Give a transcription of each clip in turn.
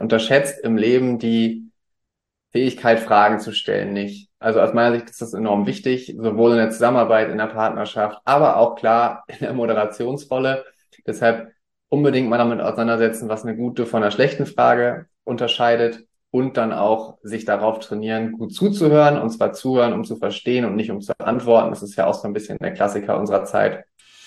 unterschätzt im Leben die Fähigkeit, Fragen zu stellen, nicht. Also aus meiner Sicht ist das enorm wichtig, sowohl in der Zusammenarbeit, in der Partnerschaft, aber auch klar in der Moderationsrolle. Deshalb unbedingt mal damit auseinandersetzen, was eine gute von einer schlechten Frage unterscheidet und dann auch sich darauf trainieren, gut zuzuhören, und zwar zuhören, um zu verstehen und nicht um zu antworten. Das ist ja auch so ein bisschen der Klassiker unserer Zeit.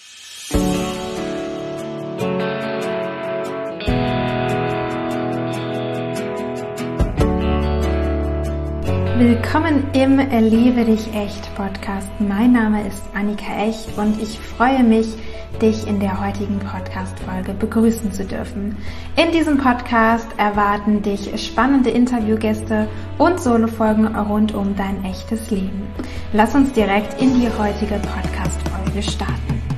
Willkommen im Liebe dich echt Podcast. Mein Name ist Annika Echt und ich freue mich, dich in der heutigen Podcast-Folge begrüßen zu dürfen. In diesem Podcast erwarten dich spannende Interviewgäste und Solo-Folgen rund um dein echtes Leben. Lass uns direkt in die heutige Podcast-Folge starten.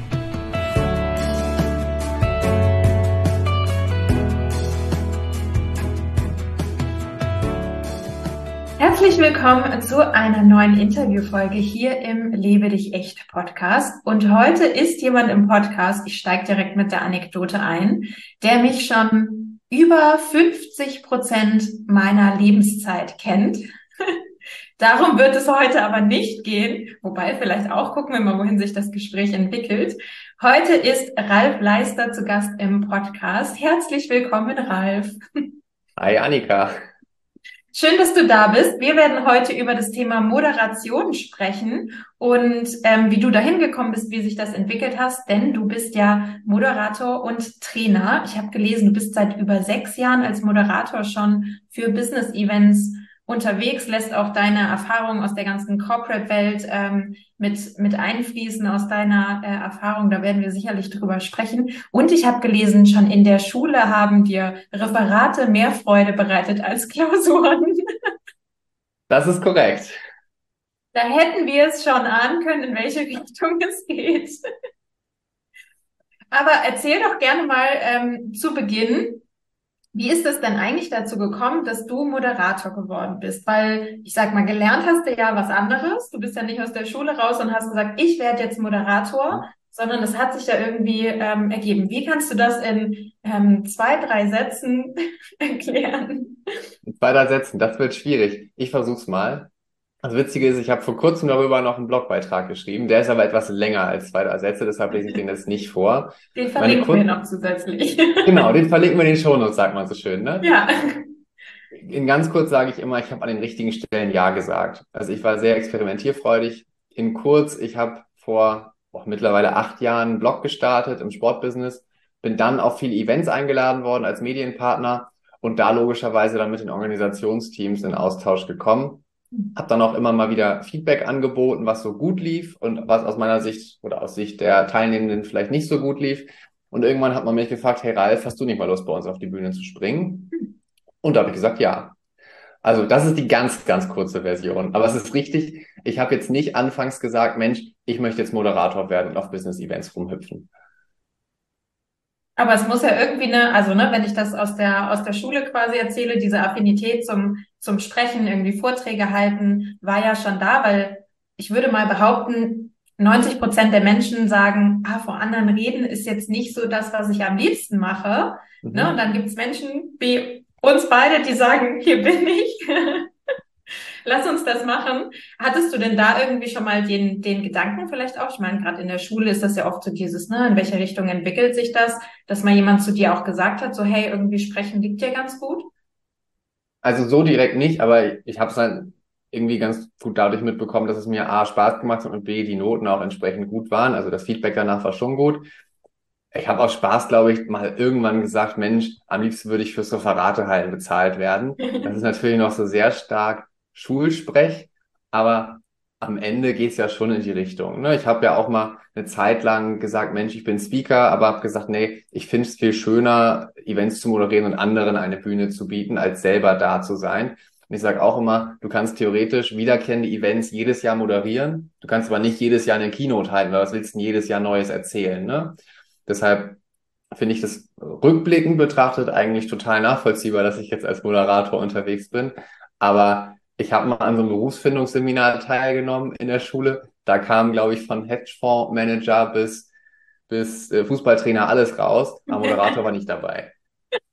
Herzlich willkommen zu einer neuen Interviewfolge hier im Lebe dich echt Podcast. Und heute ist jemand im Podcast, ich steige direkt mit der Anekdote ein, der mich schon über 50% meiner Lebenszeit kennt. Darum wird es heute aber nicht gehen, wobei vielleicht auch, gucken wir mal, wohin sich das Gespräch entwickelt. Heute ist Ralf Leister zu Gast im Podcast. Herzlich willkommen, Ralf. Hi Annika. Schön, dass du da bist. Wir werden heute über das Thema Moderation sprechen und wie du dahin gekommen bist, wie sich das entwickelt hast, denn du bist ja Moderator und Trainer. Ich habe gelesen, du bist seit über 6 Jahren als Moderator schon für Business-Events unterwegs, lässt auch deine Erfahrungen aus der ganzen Corporate-Welt mit einfließen aus deiner Erfahrung. Da werden wir sicherlich drüber sprechen. Und ich habe gelesen, schon in der Schule haben dir Referate mehr Freude bereitet als Klausuren. Das ist korrekt. Da hätten wir es schon ahnen können, in welche Richtung es geht. Aber erzähl doch gerne mal zu Beginn, wie ist es denn eigentlich dazu gekommen, dass du Moderator geworden bist? Weil, ich sag mal, gelernt hast du ja was anderes. Du bist ja nicht aus der Schule raus und hast gesagt, ich werde jetzt Moderator, sondern es hat sich da irgendwie ergeben. Wie kannst du das in 2, 3 Sätzen erklären? In 2, 3 Sätzen, das wird schwierig. Ich versuch's mal. Das Witzige ist, ich habe vor kurzem darüber noch einen Blogbeitrag geschrieben. Der ist aber etwas länger als 2, 3 Sätze, deshalb lese ich den jetzt nicht vor. Den verlinken wir noch zusätzlich. Genau, den verlinken wir in den Shownotes, sagt man so schön, ne? Ja. In ganz kurz sage ich immer, ich habe an den richtigen Stellen Ja gesagt. Also ich war sehr experimentierfreudig. In kurz, ich habe vor mittlerweile 8 Jahren einen Blog gestartet im Sportbusiness, bin dann auf viele Events eingeladen worden als Medienpartner und da logischerweise dann mit den Organisationsteams in Austausch gekommen. Habe dann auch immer mal wieder Feedback angeboten, was so gut lief und was aus meiner Sicht oder aus Sicht der Teilnehmenden vielleicht nicht so gut lief. Und irgendwann hat man mich gefragt, hey Ralf, hast du nicht mal Lust, bei uns auf die Bühne zu springen? Und da habe ich gesagt, ja. Also das ist die ganz, ganz kurze Version. Aber es ist richtig, ich habe jetzt nicht anfangs gesagt, Mensch, ich möchte jetzt Moderator werden und auf Business-Events rumhüpfen. Aber es muss ja irgendwie wenn ich das aus der Schule quasi erzähle, diese Affinität zum Sprechen, irgendwie Vorträge halten, war ja schon da, weil ich würde mal behaupten, 90% der Menschen sagen, vor anderen reden ist jetzt nicht so das, was ich am liebsten mache. Ne? Und dann gibt's Menschen wie uns beide, die sagen, hier bin ich. Lass uns das machen. Hattest du denn da irgendwie schon mal den Gedanken vielleicht auch? Ich meine, gerade in der Schule ist das ja oft so dieses, ne, in welche Richtung entwickelt sich das, dass mal jemand zu dir auch gesagt hat, so, hey, irgendwie sprechen liegt dir ganz gut? Also so direkt nicht, aber ich habe es dann irgendwie ganz gut dadurch mitbekommen, dass es mir A, Spaß gemacht hat und B, die Noten auch entsprechend gut waren. Also das Feedback danach war schon gut. Ich habe aus Spaß, glaube ich, mal irgendwann gesagt, Mensch, am liebsten würde ich fürs Referate halten bezahlt werden. Das ist natürlich noch so sehr stark Schulsprech, aber am Ende geht's ja schon in die Richtung. Ne? Ich habe ja auch mal eine Zeit lang gesagt, Mensch, ich bin Speaker, aber habe gesagt, nee, ich finde es viel schöner, Events zu moderieren und anderen eine Bühne zu bieten, als selber da zu sein. Und ich sage auch immer, du kannst theoretisch wiederkehrende Events jedes Jahr moderieren, du kannst aber nicht jedes Jahr eine Keynote halten, weil was willst du denn jedes Jahr Neues erzählen, ne? Deshalb finde ich das rückblickend betrachtet eigentlich total nachvollziehbar, dass ich jetzt als Moderator unterwegs bin. Aber ich habe mal an so einem Berufsfindungsseminar teilgenommen in der Schule. Da kam, glaube ich, von Hedgefondsmanager bis Fußballtrainer alles raus. Aber Moderator war nicht dabei.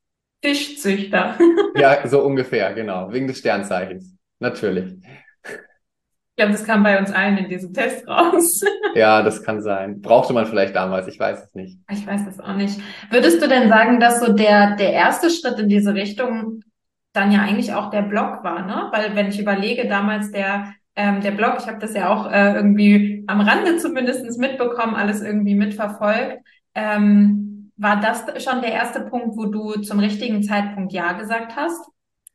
Fischzüchter. Ja, so ungefähr, genau. Wegen des Sternzeichens. Natürlich. Ich glaube, das kam bei uns allen in diesem Test raus. Ja, das kann sein. Brauchte man vielleicht damals, ich weiß es nicht. Ich weiß das auch nicht. Würdest du denn sagen, dass so der erste Schritt in diese Richtung dann ja eigentlich auch der Blog war, ne? Weil wenn ich überlege, damals der Blog, ich habe das ja auch irgendwie am Rande zumindest mitbekommen, alles irgendwie mitverfolgt. War das schon der erste Punkt, wo du zum richtigen Zeitpunkt Ja gesagt hast?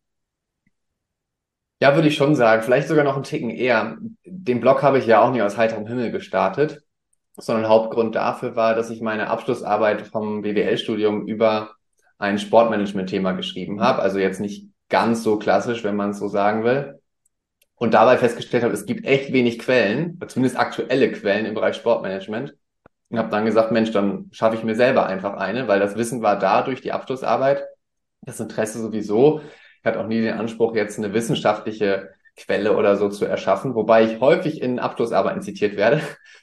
Ja, würde ich schon sagen. Vielleicht sogar noch einen Ticken eher. Den Blog habe ich ja auch nicht aus heiterem Himmel gestartet, sondern Hauptgrund dafür war, dass ich meine Abschlussarbeit vom BWL-Studium über ein Sportmanagement-Thema geschrieben habe. Also jetzt nicht ganz so klassisch, wenn man es so sagen will. Und dabei festgestellt habe, es gibt echt wenig Quellen, oder zumindest aktuelle Quellen im Bereich Sportmanagement. Und habe dann gesagt, Mensch, dann schaffe ich mir selber einfach eine, weil das Wissen war da durch die Abschlussarbeit, das Interesse sowieso. Ich hatte auch nie den Anspruch, jetzt eine wissenschaftliche Quelle oder so zu erschaffen, wobei ich häufig in Abschlussarbeiten zitiert werde.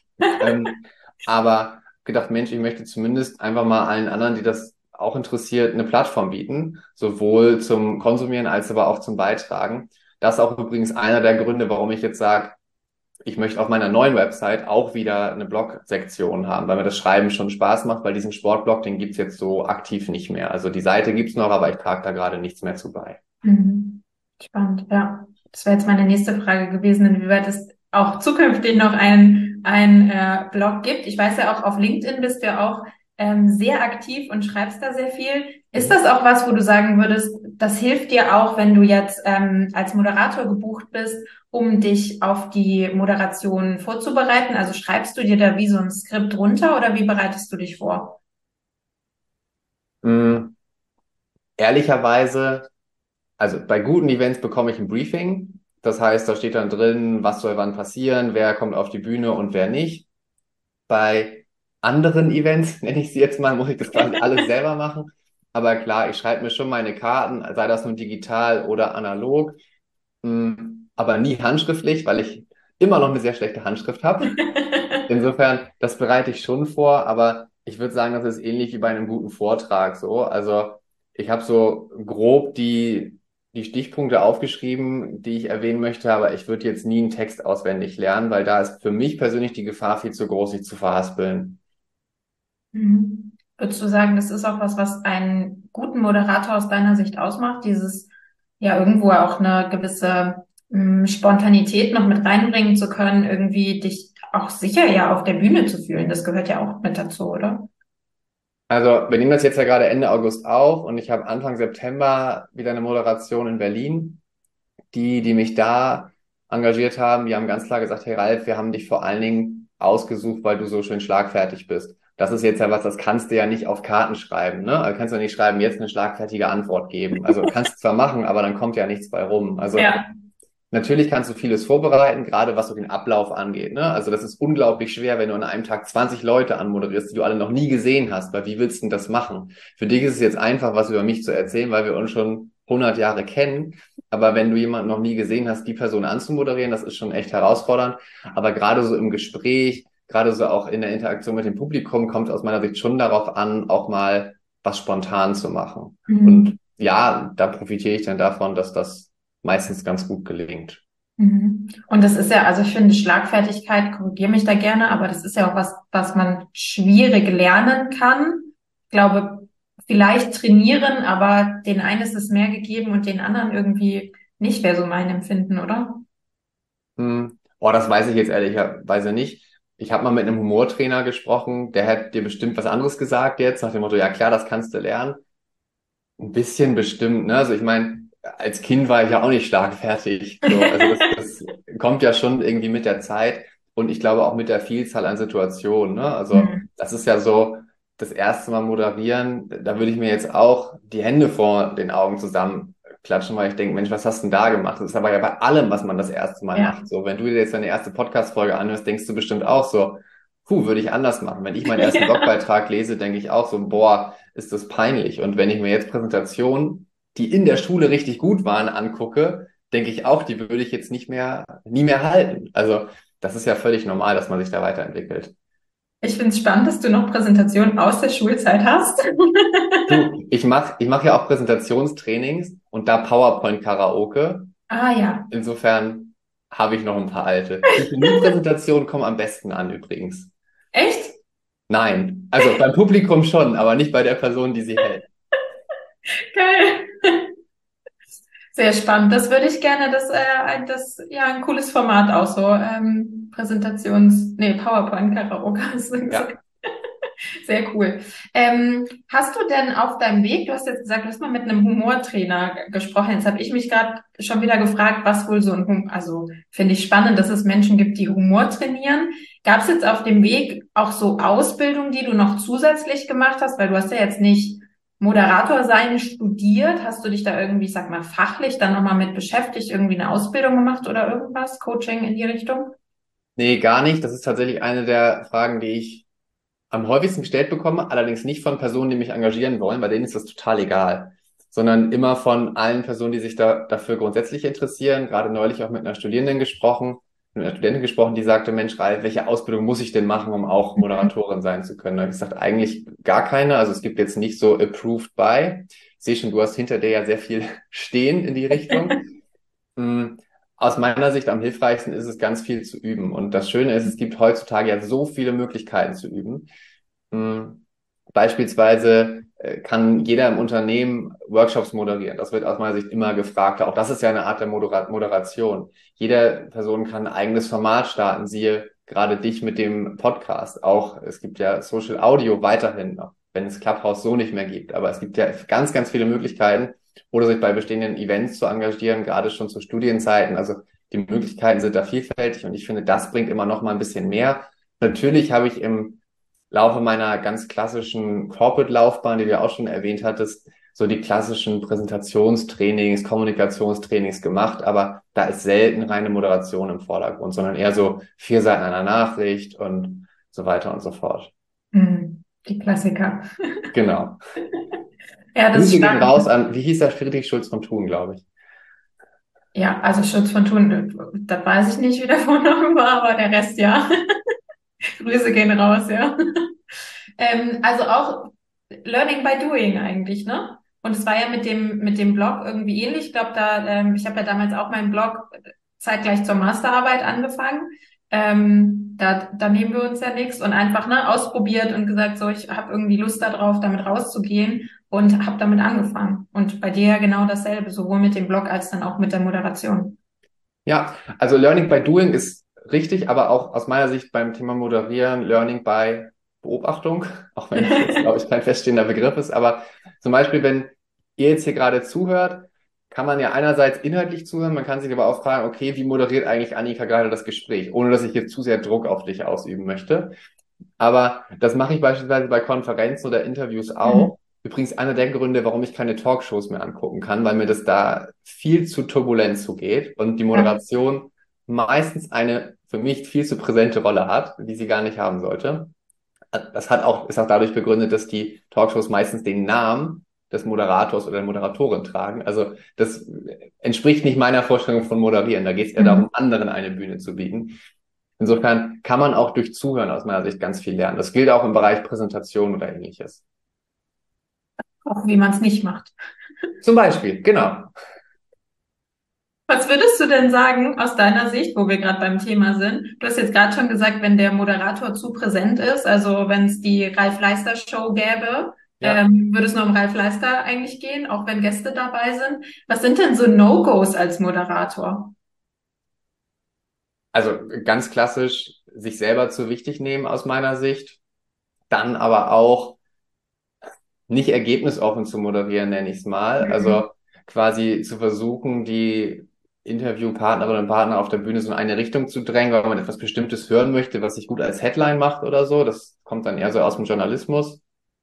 Aber gedacht, Mensch, ich möchte zumindest einfach mal allen anderen, die das auch interessiert, eine Plattform bieten, sowohl zum Konsumieren als aber auch zum Beitragen. Das ist auch übrigens einer der Gründe, warum ich jetzt sage, ich möchte auf meiner neuen Website auch wieder eine Blog-Sektion haben, weil mir das Schreiben schon Spaß macht, weil diesen Sportblog, den gibt's jetzt so aktiv nicht mehr. Also die Seite gibt's noch, aber ich trage da gerade nichts mehr zu bei. Mhm. Spannend, ja. Das wäre jetzt meine nächste Frage gewesen, inwieweit es auch zukünftig noch ein Blog gibt. Ich weiß ja auch, auf LinkedIn bist du ja auch sehr aktiv und schreibst da sehr viel. Ist das auch was, wo du sagen würdest, das hilft dir auch, wenn du jetzt als Moderator gebucht bist, um dich auf die Moderation vorzubereiten? Also schreibst du dir da wie so ein Skript runter oder wie bereitest du dich vor? Mm, ehrlicherweise, also bei guten Events bekomme ich ein Briefing. Das heißt, da steht dann drin, was soll wann passieren, wer kommt auf die Bühne und wer nicht. Bei anderen Events, nenne ich sie jetzt mal, muss ich das quasi alles selber machen. Aber klar, ich schreibe mir schon meine Karten, sei das nun digital oder analog, aber nie handschriftlich, weil ich immer noch eine sehr schlechte Handschrift habe. Insofern, das bereite ich schon vor, aber ich würde sagen, das ist ähnlich wie bei einem guten Vortrag so. Also ich habe so grob die Stichpunkte aufgeschrieben, die ich erwähnen möchte, aber ich würde jetzt nie einen Text auswendig lernen, weil da ist für mich persönlich die Gefahr viel zu groß, sich zu verhaspeln. Mhm. Würdest du sagen, das ist auch was einen guten Moderator aus deiner Sicht ausmacht, dieses ja irgendwo auch eine gewisse Spontanität noch mit reinbringen zu können, irgendwie dich auch sicher ja auf der Bühne zu fühlen? Das gehört ja auch mit dazu, oder? Also wir nehmen das jetzt ja gerade Ende August auf und ich habe Anfang September wieder eine Moderation in Berlin. Die mich da engagiert haben, die haben ganz klar gesagt, hey Ralf, wir haben dich vor allen Dingen ausgesucht, weil du so schön schlagfertig bist. Das ist jetzt ja was, das kannst du ja nicht auf Karten schreiben, ne? Also kannst du nicht schreiben, jetzt eine schlagfertige Antwort geben. Also kannst du zwar machen, aber dann kommt ja nichts bei rum. Also Ja. natürlich kannst du vieles vorbereiten, gerade was so den Ablauf angeht, ne? Also das ist unglaublich schwer, wenn du an einem Tag 20 Leute anmoderierst, die du alle noch nie gesehen hast, weil wie willst du denn das machen? Für dich ist es jetzt einfach, was über mich zu erzählen, weil wir uns schon 100 Jahre kennen. Aber wenn du jemanden noch nie gesehen hast, die Person anzumoderieren, das ist schon echt herausfordernd. Aber gerade so im Gespräch, gerade so auch in der Interaktion mit dem Publikum, kommt es aus meiner Sicht schon darauf an, auch mal was spontan zu machen. Mhm. Und ja, da profitiere ich dann davon, dass das meistens ganz gut gelingt. Mhm. Und das ist ja, also ich finde Schlagfertigkeit, korrigiere mich da gerne, aber das ist ja auch was man schwierig lernen kann. Ich glaube, vielleicht trainieren, aber den einen ist es mehr gegeben und den anderen irgendwie nicht, wäre so mein Empfinden, oder? Oh, das weiß ich jetzt ehrlicherweise nicht. Ich habe mal mit einem Humortrainer gesprochen, der hat dir bestimmt was anderes gesagt jetzt, nach dem Motto, ja klar, das kannst du lernen. Ein bisschen bestimmt, ne? Also ich meine, als Kind war ich ja auch nicht schlagfertig. So, also das kommt ja schon irgendwie mit der Zeit und ich glaube auch mit der Vielzahl an Situationen, ne? Also Mhm. das ist ja so, das erste Mal moderieren, da würde ich mir jetzt auch die Hände vor den Augen zusammenklatschen, weil ich denke, Mensch, was hast du denn da gemacht? Das ist aber ja bei allem, was man das erste Mal Ja. macht. So, wenn du dir jetzt deine erste Podcast-Folge anhörst, denkst du bestimmt auch so, würde ich anders machen. Wenn ich meinen ersten Ja. Blogbeitrag lese, denke ich auch so, boah, ist das peinlich. Und wenn ich mir jetzt Präsentationen, die in der Schule richtig gut waren, angucke, denke ich auch, die würde ich jetzt nie mehr halten. Also das ist ja völlig normal, dass man sich da weiterentwickelt. Ich finde es spannend, dass du noch Präsentationen aus der Schulzeit hast. Du, ich mach ja auch Präsentationstrainings und da PowerPoint-Karaoke. Ah ja. Insofern habe ich noch ein paar alte. Die Menü-Präsentationen kommen am besten an übrigens. Echt? Nein, also beim Publikum schon, aber nicht bei der Person, die sie hält. Geil. Sehr spannend. Das würde ich gerne, ja, ein cooles Format auch so, PowerPoint-Karaoke. Ja. Sehr cool. Hast du denn auf deinem Weg, du hast jetzt gesagt, du hast mal mit einem Humortrainer gesprochen. Jetzt habe ich mich gerade schon wieder gefragt, was wohl so ein also finde ich spannend, dass es Menschen gibt, die Humor trainieren. Gab es jetzt auf dem Weg auch so Ausbildungen, die du noch zusätzlich gemacht hast? Weil du hast ja jetzt nicht Moderator sein studiert. Hast du dich da irgendwie, ich sag mal, fachlich dann nochmal mit beschäftigt, irgendwie eine Ausbildung gemacht oder irgendwas? Coaching in die Richtung? Nee, gar nicht. Das ist tatsächlich eine der Fragen, die ich am häufigsten gestellt bekomme, allerdings nicht von Personen, die mich engagieren wollen, bei denen ist das total egal, sondern immer von allen Personen, die sich dafür grundsätzlich interessieren. Gerade neulich auch mit einer Studierenden gesprochen, mit einer Studentin gesprochen, die sagte, Mensch, Ralf, welche Ausbildung muss ich denn machen, um auch Moderatorin sein zu können? Da habe ich gesagt, eigentlich gar keine. Also es gibt jetzt nicht so approved by. Ich sehe schon, du hast hinter dir ja sehr viel stehen in die Richtung. Mm, Aus meiner Sicht am hilfreichsten ist es, ganz viel zu üben. Und das Schöne ist, es gibt heutzutage ja so viele Möglichkeiten zu üben. Mm, Beispielsweise kann jeder im Unternehmen Workshops moderieren. Das wird aus meiner Sicht immer gefragt. Auch das ist ja eine Art der Moderation. Jede Person kann ein eigenes Format starten. Siehe gerade dich mit dem Podcast. Auch es gibt ja Social Audio weiterhin noch, wenn es Clubhouse so nicht mehr gibt. Aber es gibt ja ganz, ganz viele Möglichkeiten, oder sich bei bestehenden Events zu engagieren, gerade schon zu Studienzeiten. Also die Möglichkeiten sind da vielfältig und ich finde, das bringt immer noch mal ein bisschen mehr. Natürlich habe ich im Laufe meiner ganz klassischen Corporate-Laufbahn, die du ja auch schon erwähnt hattest, so die klassischen Präsentationstrainings, Kommunikationstrainings gemacht, aber da ist selten reine Moderation im Vordergrund, sondern eher so 4 Seiten einer Nachricht und so weiter und so fort. Die Klassiker. Genau. Ja, das ist Grüße gehen spannend. raus an, wie hieß der, Friedrich Schulz von Thun, glaube ich. Ja, also Schutz von Thun, das weiß ich nicht, wie der Vorname war, aber der Rest ja. Grüße gehen raus, ja. Also auch Learning by Doing eigentlich, ne? Und es war ja mit dem Blog irgendwie ähnlich. Ich glaube, ich habe ja damals auch meinen Blog zeitgleich zur Masterarbeit angefangen. Da nehmen wir uns ja nichts und einfach ne, ausprobiert und gesagt, so, ich habe irgendwie Lust darauf, damit rauszugehen und habe damit angefangen. Und bei dir ja genau dasselbe, sowohl mit dem Blog als dann auch mit der Moderation. Ja, also Learning by Doing ist richtig, aber auch aus meiner Sicht beim Thema Moderieren Learning by Beobachtung, auch wenn das jetzt, glaube ich, kein feststehender Begriff ist. Aber zum Beispiel, wenn ihr jetzt hier gerade zuhört, kann man ja einerseits inhaltlich zuhören, man kann sich aber auch fragen, okay, wie moderiert eigentlich Annika gerade das Gespräch, ohne dass ich jetzt zu sehr Druck auf dich ausüben möchte. Aber das mache ich beispielsweise bei Konferenzen oder Interviews Mhm. auch. Übrigens einer der Gründe, warum ich keine Talkshows mehr angucken kann, weil mir das da viel zu turbulent zugeht und die Ja. Moderation meistens eine für mich viel zu präsente Rolle hat, die sie gar nicht haben sollte. Ist auch dadurch begründet, dass die Talkshows meistens den Namen des Moderators oder der Moderatorin tragen. Also das entspricht nicht meiner Vorstellung von Moderieren. Da geht es eher Mhm. darum, anderen eine Bühne zu bieten. Insofern kann man auch durch Zuhören aus meiner Sicht ganz viel lernen. Das gilt auch im Bereich Präsentation oder ähnliches. Auch wie man es nicht macht. Zum Beispiel, genau. Was würdest du denn sagen aus deiner Sicht, wo wir gerade beim Thema sind? Du hast jetzt gerade schon gesagt, wenn der Moderator zu präsent ist, also wenn es die Ralf Leister Show gäbe, Ja, würde es nur um Ralf Leister eigentlich gehen, auch wenn Gäste dabei sind. Was sind denn so No-Gos als Moderator? also ganz klassisch sich selber zu wichtig nehmen aus meiner Sicht. Dann aber auch nicht ergebnisoffen zu moderieren, nenne ich es mal. Mhm. Also quasi zu versuchen, die Interviewpartnerinnen und Partner auf der Bühne so in eine Richtung zu drängen, weil man etwas Bestimmtes hören möchte, was sich gut als Headline macht oder so. Das kommt dann eher so aus dem Journalismus.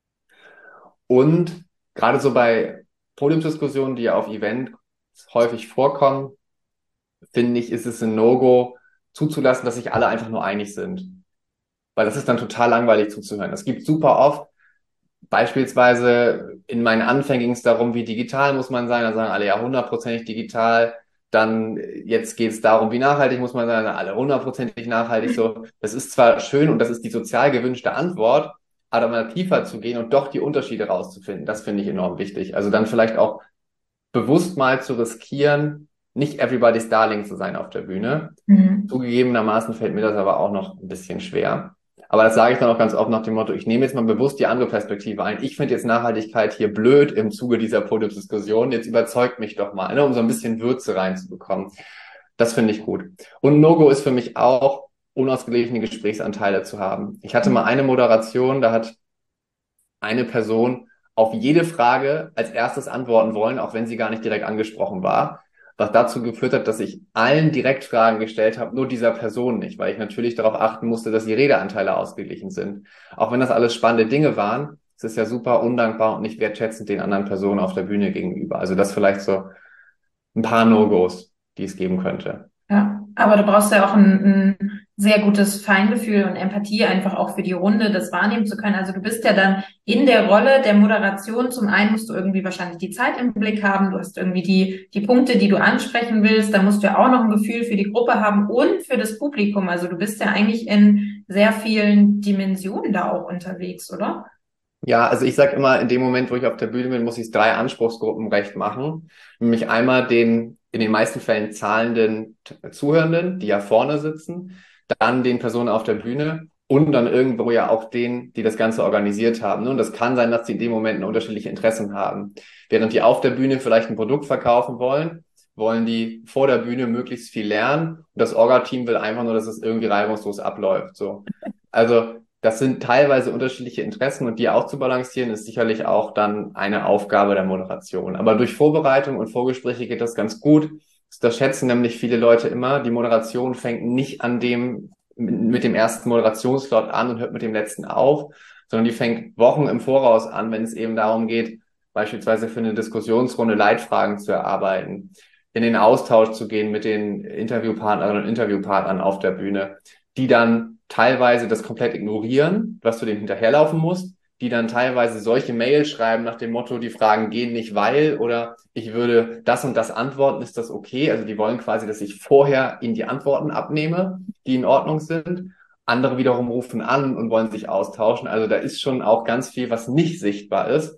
Und gerade so bei Podiumsdiskussionen, die ja auf Events häufig vorkommen, finde ich, ist es ein No-Go, zuzulassen, dass sich alle einfach nur einig sind. Weil das ist dann total langweilig zuzuhören. Es gibt super oft, beispielsweise in meinen Anfängen ging es darum, wie digital muss man sein. Da sagen alle ja 100%ig digital. Dann jetzt geht es darum, wie nachhaltig muss man sein. Alle 100%ig nachhaltig. So, das ist zwar schön und das ist die sozial gewünschte Antwort, aber mal tiefer zu gehen und doch die Unterschiede rauszufinden, das finde ich enorm wichtig. Also dann vielleicht auch bewusst mal zu riskieren, nicht everybody's darling zu sein auf der Bühne. Mhm. Zugegebenermaßen fällt mir das aber auch noch ein bisschen schwer. Aber das sage ich dann auch ganz oft nach dem Motto, ich nehme jetzt mal bewusst die andere Perspektive ein. Ich finde jetzt Nachhaltigkeit hier blöd im Zuge dieser Podiumsdiskussion. Jetzt überzeugt mich doch mal, ne, um so ein bisschen Würze reinzubekommen. Das finde ich gut. Und No-Go ist für mich auch, unausgeglichene Gesprächsanteile zu haben. Ich hatte mal eine Moderation, da hat eine Person auf jede Frage als erstes antworten wollen, auch wenn sie gar nicht direkt angesprochen war, was dazu geführt hat, dass ich allen direkt Fragen gestellt habe, nur dieser Person nicht, weil ich natürlich darauf achten musste, dass die Redeanteile ausgeglichen sind. Auch wenn das alles spannende Dinge waren, es ist ja super undankbar und nicht wertschätzend den anderen Personen auf der Bühne gegenüber. Also das vielleicht so ein paar No-Gos, die es geben könnte. Ja, aber du brauchst ja auch ein sehr gutes Feingefühl und Empathie einfach auch für die Runde, das wahrnehmen zu können. Also du bist ja dann in der Rolle der Moderation. Zum einen musst du irgendwie wahrscheinlich die Zeit im Blick haben. Du hast irgendwie die Punkte, die du ansprechen willst. Da musst du ja auch noch ein Gefühl für die Gruppe haben und für das Publikum. Also du bist ja eigentlich in sehr vielen Dimensionen da auch unterwegs, oder? Ja, also ich sage immer, in dem Moment, wo ich auf der Bühne bin, muss ich es 3 Anspruchsgruppen recht machen. Nämlich einmal den in den meisten Fällen zahlenden Zuhörenden, die ja vorne sitzen, dann den Personen auf der Bühne und dann irgendwo ja auch denen, die das Ganze organisiert haben. Und das kann sein, dass die in dem Moment unterschiedliche Interessen haben. Während die auf der Bühne vielleicht ein Produkt verkaufen wollen, wollen die vor der Bühne möglichst viel lernen. Und das Orga-Team will einfach nur, dass es irgendwie reibungslos abläuft. So. Also das sind teilweise unterschiedliche Interessen und die auszubalancieren ist sicherlich auch dann eine Aufgabe der Moderation. Aber durch Vorbereitung und Vorgespräche geht das ganz gut. Das schätzen nämlich viele Leute immer. Die Moderation fängt nicht mit dem ersten Moderationsslot an und hört mit dem letzten auf, sondern die fängt Wochen im Voraus an, wenn es eben darum geht, beispielsweise für eine Diskussionsrunde Leitfragen zu erarbeiten, in den Austausch zu gehen mit den Interviewpartnerinnen und Interviewpartnern auf der Bühne, die dann teilweise das komplett ignorieren, was du denen hinterherlaufen musst, die dann teilweise solche Mails schreiben nach dem Motto, die Fragen gehen nicht, weil oder ich würde das und das antworten, ist das okay? Also die wollen quasi, dass ich vorher ihnen die Antworten abnehme, die in Ordnung sind. Andere wiederum rufen an und wollen sich austauschen. Also da ist schon auch ganz viel, was nicht sichtbar ist.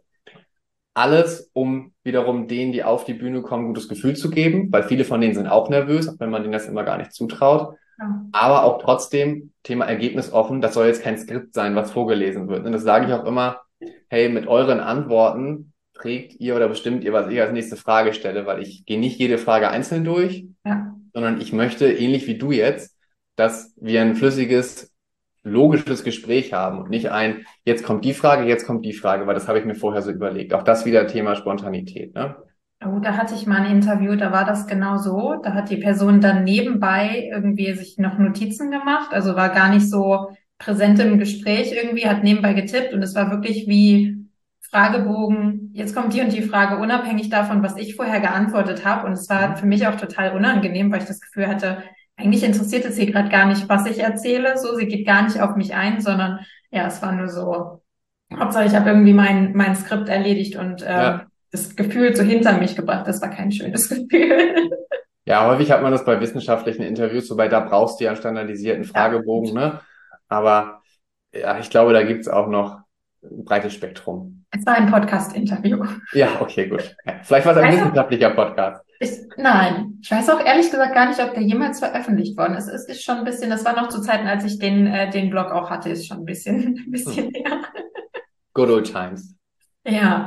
Alles, um wiederum denen, die auf die Bühne kommen, ein gutes Gefühl zu geben, weil viele von denen sind auch nervös, auch wenn man denen das immer gar nicht zutraut. Ja. Aber auch trotzdem Thema Ergebnis offen. Das soll jetzt kein Skript sein, was vorgelesen wird. Und das sage ich auch immer, hey, mit euren Antworten prägt ihr oder bestimmt ihr, was ich als nächste Frage stelle, weil ich gehe nicht jede Frage einzeln durch, Ja. sondern ich möchte, ähnlich wie du jetzt, dass wir ein flüssiges, logisches Gespräch haben und nicht ein, jetzt kommt die Frage, jetzt kommt die Frage, weil das habe ich mir vorher so überlegt. Auch das wieder Thema Spontanität, ne? Oh, da hatte ich mal ein Interview, da war das genau so. Da hat die Person dann nebenbei irgendwie sich noch Notizen gemacht, also war gar nicht so präsent im Gespräch irgendwie, hat nebenbei getippt und es war wirklich wie Fragebogen. Jetzt kommt die und die Frage, unabhängig davon, was ich vorher geantwortet habe. Und es war für mich auch total unangenehm, weil ich das Gefühl hatte, eigentlich interessiert es sie gerade gar nicht, was ich erzähle. So, sie geht gar nicht auf mich ein, sondern ja, es war nur so, Hauptsache ich habe irgendwie mein Skript erledigt und Ja. das Gefühl so hinter mich gebracht. Das war kein schönes Gefühl. Ja, häufig hat man das bei wissenschaftlichen Interviews, wobei da brauchst du ja einen standardisierten Ja, Fragebogen, ne? Aber ja, ich glaube, da gibt's auch noch ein breites Spektrum. es war ein Podcast-Interview. Ja, okay, gut. Ja, vielleicht war es ein Weiß auch, wissenschaftlicher Podcast. nein, ich weiß auch ehrlich gesagt gar nicht, ob der jemals veröffentlicht worden ist. Es ist schon ein bisschen, das war noch zu Zeiten, als ich den Blog auch hatte, ist schon ein bisschen, ein bisschen Hm. her. Good old times. Ja,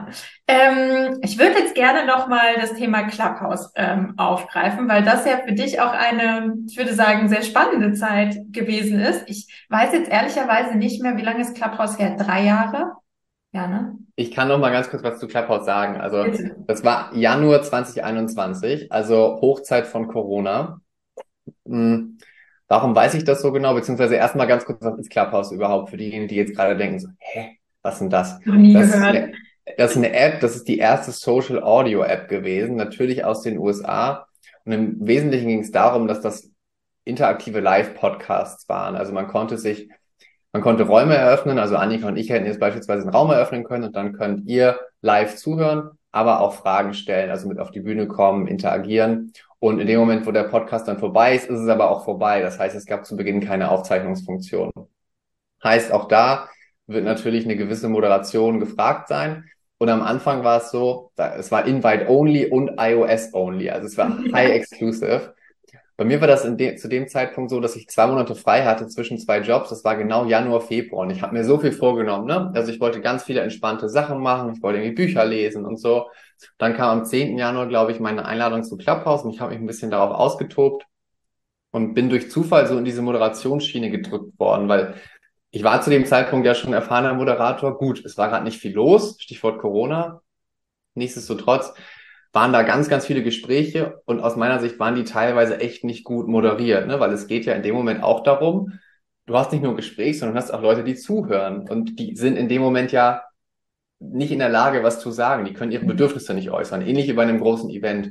ich würde jetzt gerne nochmal das Thema Clubhouse aufgreifen, weil das ja für dich auch eine, ich würde sagen, sehr spannende Zeit gewesen ist. Ich weiß jetzt ehrlicherweise nicht mehr, wie lange ist Clubhouse her? 3 Jahre? Ja, ne? Ich kann noch mal ganz kurz was zu Clubhouse sagen. Also, Bitte. das war Januar 2021, also Hochzeit von Corona. Hm. Warum weiß ich das so genau? Beziehungsweise erstmal ganz kurz, was ist Clubhouse überhaupt? Für diejenigen, die jetzt gerade denken, so, hä, was ist denn das? Noch nie Das ist gehört. das ist eine App, das ist die erste Social Audio App gewesen, natürlich aus den USA. Und im Wesentlichen ging es darum, dass das interaktive Live-Podcasts waren. Also man konnte Räume eröffnen, also Annika und ich hätten jetzt beispielsweise einen Raum eröffnen können und dann könnt ihr live zuhören, aber auch Fragen stellen, also mit auf die Bühne kommen, interagieren. Und in dem Moment, wo der Podcast dann vorbei ist, ist es aber auch vorbei. Das heißt, es gab zu Beginn keine Aufzeichnungsfunktion. Heißt auch da, wird natürlich eine gewisse Moderation gefragt sein. Und am Anfang war es so, es war Invite Only und iOS Only, also es war High Ja. Exclusive. Bei mir war das zu dem Zeitpunkt so, dass ich 2 Monate frei hatte zwischen zwei Jobs. Das war genau Januar, Februar. Und ich habe mir so viel vorgenommen, ne? Also ich wollte ganz viele entspannte Sachen machen. Ich wollte irgendwie Bücher lesen und so. Dann kam am 10. Januar, glaube ich, meine Einladung zu Clubhouse und ich habe mich ein bisschen darauf ausgetobt und bin durch Zufall so in diese Moderationsschiene gedrückt worden, weil ich war zu dem Zeitpunkt ja schon erfahrener Moderator. Gut, es war gerade nicht viel los, Stichwort Corona. Nichtsdestotrotz waren da ganz, ganz viele Gespräche und aus meiner Sicht waren die teilweise echt nicht gut moderiert, ne? Weil es geht ja in dem Moment auch darum, du hast nicht nur ein Gespräch, sondern hast auch Leute, die zuhören und die sind in dem Moment ja nicht in der Lage, was zu sagen. Die können ihre Bedürfnisse nicht äußern, ähnlich wie bei einem großen Event.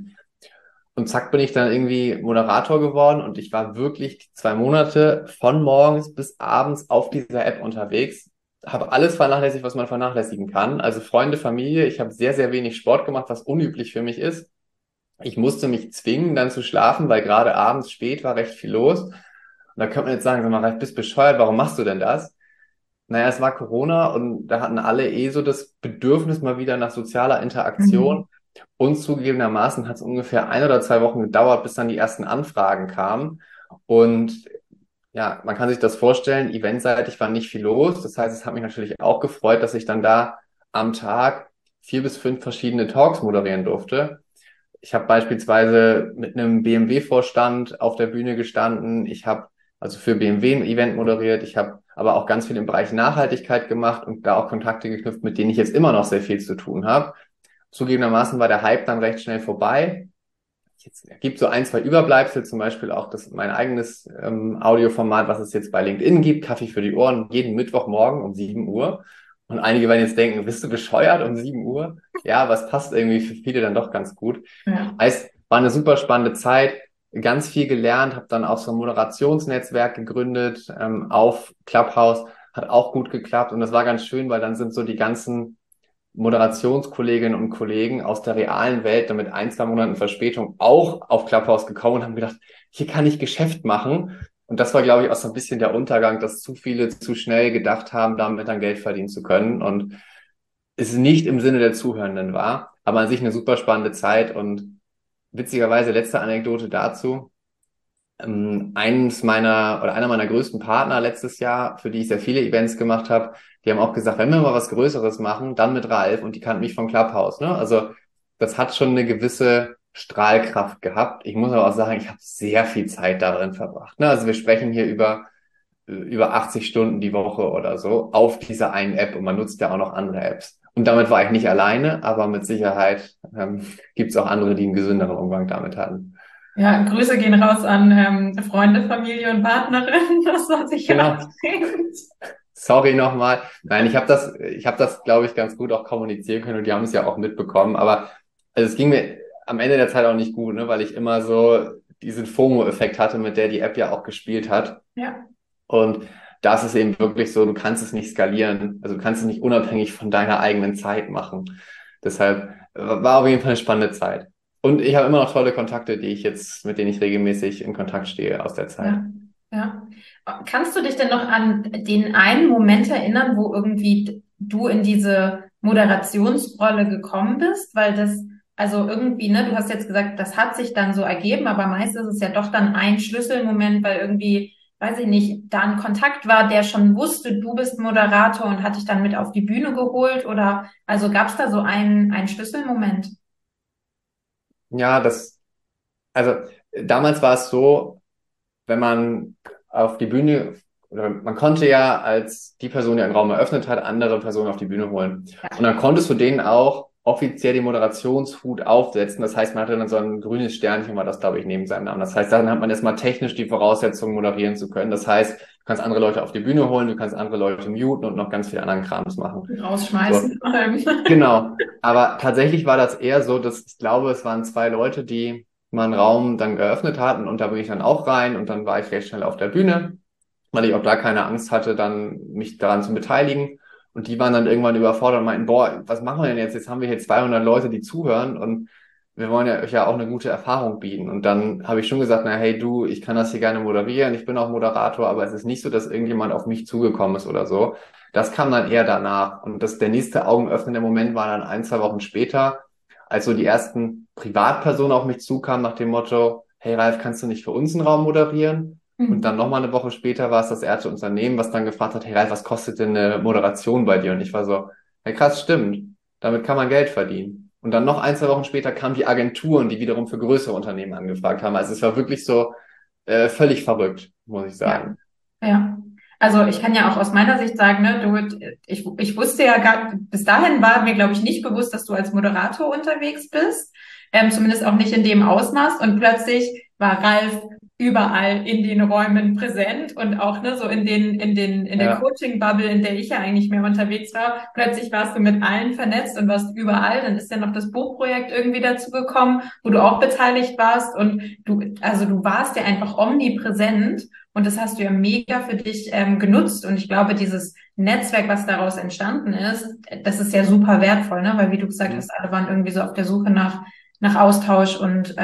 Und zack bin ich dann irgendwie Moderator geworden und ich war wirklich die 2 Monate von morgens bis abends auf dieser App unterwegs, habe alles vernachlässigt, was man vernachlässigen kann. Also Freunde, Familie. Ich habe sehr, sehr wenig Sport gemacht, was unüblich für mich ist. Ich musste mich zwingen, dann zu schlafen, weil gerade abends spät war recht viel los. Und da könnte man jetzt sagen, sag mal, Ralf, bist bescheuert, warum machst du denn das? Naja, es war Corona und da hatten alle so das Bedürfnis mal wieder nach sozialer Mhm. Interaktion. Und zugegebenermaßen hat es ungefähr 1 oder 2 Wochen gedauert, bis dann die ersten Anfragen kamen. Und ja, man kann sich das vorstellen, eventseitig war nicht viel los. Das heißt, es hat mich natürlich auch gefreut, dass ich dann da am Tag 4 bis 5 verschiedene Talks moderieren durfte. Ich habe beispielsweise mit einem BMW-Vorstand auf der Bühne gestanden. Ich habe also für BMW ein Event moderiert. Ich habe aber auch ganz viel im Bereich Nachhaltigkeit gemacht und da auch Kontakte geknüpft, mit denen ich jetzt immer noch sehr viel zu tun habe. Zugegebenermaßen war der Hype dann recht schnell vorbei. Jetzt gibt so 1, 2 Überbleibsel, zum Beispiel auch mein eigenes Audioformat, was es jetzt bei LinkedIn gibt, Kaffee für die Ohren, jeden Mittwochmorgen um 7 Uhr. Und einige werden jetzt denken, bist du bescheuert um 7 Uhr? Ja, aber es passt irgendwie für viele dann doch ganz gut. Ja. Heißt, war eine super spannende Zeit, ganz viel gelernt, habe dann auch so ein Moderationsnetzwerk gegründet auf Clubhouse, hat auch gut geklappt und das war ganz schön, weil dann sind so die ganzen Moderationskolleginnen und Kollegen aus der realen Welt dann mit 1, 2 Monaten Verspätung auch auf Clubhouse gekommen und haben gedacht, hier kann ich Geschäft machen. Und das war, glaube ich, auch so ein bisschen der Untergang, dass zu viele zu schnell gedacht haben, damit dann Geld verdienen zu können und es nicht im Sinne der Zuhörenden war, aber an sich eine super spannende Zeit und witzigerweise letzte Anekdote dazu. Einer meiner größten Partner letztes Jahr, für die ich sehr viele Events gemacht habe, die haben auch gesagt, wenn wir mal was Größeres machen, dann mit Ralf und die kannten mich vom Clubhouse, ne? Also das hat schon eine gewisse Strahlkraft gehabt. Ich muss aber auch sagen, ich habe sehr viel Zeit darin verbracht. Ne? Also wir sprechen hier über 80 Stunden die Woche oder so auf dieser einen App und man nutzt ja auch noch andere Apps. Und damit war ich nicht alleine, aber mit Sicherheit gibt es auch andere, die einen gesünderen Umgang damit hatten. Ja, Grüße gehen raus an Freunde, Familie und Partnerin. Das war sicher Genau. anstrengend. Sorry nochmal. Nein, ich habe das, glaube ich, ganz gut auch kommunizieren können und die haben es ja auch mitbekommen. Aber also es ging mir am Ende der Zeit auch nicht gut, ne, weil ich immer so diesen FOMO-Effekt hatte, mit der die App ja auch gespielt hat. Ja, Und da ist es eben wirklich so, du kannst es nicht skalieren. Also du kannst es nicht unabhängig von deiner eigenen Zeit machen. Deshalb war auf jeden Fall eine spannende Zeit. Und ich habe immer noch tolle Kontakte, mit denen ich regelmäßig in Kontakt stehe aus der Zeit. ja, ja. Kannst du dich denn noch an den einen Moment erinnern, wo irgendwie du in diese Moderationsrolle gekommen bist? Weil das, also irgendwie, ne, du hast jetzt gesagt, das hat sich dann so ergeben, aber meist ist es ja doch dann ein Schlüsselmoment, weil irgendwie, weiß ich nicht, da ein Kontakt war, der schon wusste, du bist Moderator und hat dich dann mit auf die Bühne geholt oder, also gab es da so einen Schlüsselmoment? Ja, also damals war es so, wenn man auf die Bühne, oder man konnte ja als die Person, die einen Raum eröffnet hat, andere Personen auf die Bühne holen. Und dann konntest du denen auch offiziell den Moderationshut aufsetzen. Das heißt, man hatte dann so ein grünes Sternchen, war das, glaube ich, neben seinem Namen. Das heißt, dann hat man erstmal technisch die Voraussetzungen, moderieren zu können. Das heißt, du kannst andere Leute auf die Bühne holen, du kannst andere Leute muten und noch ganz viel anderen Krams machen. So, Rausschmeißen. genau. Aber tatsächlich war das eher so, dass ich glaube, es waren 2 Leute, die mal einen Raum dann geöffnet hatten und da bin ich dann auch rein und dann war ich recht schnell auf der Bühne, weil ich auch da keine Angst hatte, dann mich daran zu beteiligen. Und die waren dann irgendwann überfordert und meinten, boah, was machen wir denn jetzt? Jetzt haben wir hier 200 Leute, die zuhören und wir wollen ja euch ja auch eine gute Erfahrung bieten. Und dann habe ich schon gesagt, na hey du, ich kann das hier gerne moderieren, ich bin auch Moderator, aber es ist nicht so, dass irgendjemand auf mich zugekommen ist oder so. Das kam dann eher danach. Und der nächste augenöffnende Moment war dann 1, 2 Wochen später, als so die ersten Privatpersonen auf mich zukamen nach dem Motto, hey Ralf, kannst du nicht für uns einen Raum moderieren? Und dann Mhm. nochmal eine Woche später war es das erste Unternehmen, was dann gefragt hat, hey Ralf, was kostet denn eine Moderation bei dir? Und ich war so, hey krass, stimmt. Damit kann man Geld verdienen. Und dann noch 1, 2 Wochen später kamen die Agenturen, die wiederum für größere Unternehmen angefragt haben. Also es war wirklich so völlig verrückt, muss ich Ja, sagen. ja. Also ich kann ja auch aus meiner Sicht sagen, ne, ich wusste ja gar, bis dahin war mir, glaube ich, nicht bewusst, dass du als Moderator unterwegs bist, zumindest auch nicht in dem Ausmaß. Und plötzlich war Ralf überall in den Räumen präsent und auch ne, so in der Ja, Coaching-Bubble, in der ich ja eigentlich mehr unterwegs war. Plötzlich warst du mit allen vernetzt und warst überall. Dann ist ja noch das Buchprojekt irgendwie dazu gekommen, wo du auch beteiligt warst und also du warst ja einfach omnipräsent. Und das hast du ja mega für dich genutzt. Und ich glaube, dieses Netzwerk, was daraus entstanden ist, das ist ja super wertvoll, ne? Weil wie du gesagt hm, hast, alle waren irgendwie so auf der Suche nach Austausch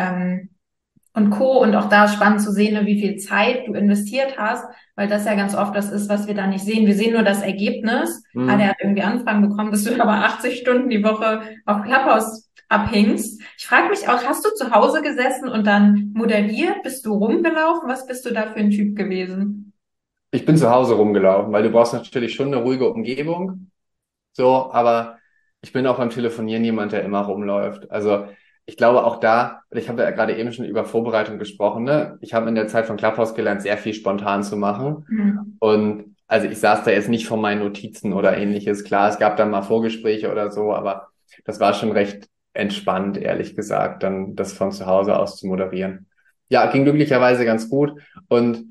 und Co. Und auch da ist spannend zu sehen, ne, wie viel Zeit du investiert hast, weil das ja ganz oft das ist, was wir da nicht sehen. Wir sehen nur das Ergebnis. Ah, der hm. hat irgendwie Anfragen bekommen, dass du aber 80 Stunden die Woche auf Clubhouse abhängst. Ich frage mich auch, hast du zu Hause gesessen und dann moderiert? Bist du rumgelaufen? Was bist du da für ein Typ gewesen? Ich bin zu Hause rumgelaufen, weil du brauchst natürlich schon eine ruhige Umgebung. So, aber ich bin auch beim Telefonieren jemand, der immer rumläuft. Also ich glaube auch da, ich habe ja gerade eben schon über Vorbereitung gesprochen, ne? Ich habe in der Zeit von Clubhouse gelernt, sehr viel spontan zu machen. Mhm. Und also ich saß da jetzt nicht vor meinen Notizen oder ähnliches. Klar, es gab dann mal Vorgespräche oder so, aber das war schon recht entspannt, ehrlich gesagt, dann das von zu Hause aus zu moderieren. Ja, ging glücklicherweise ganz gut. Und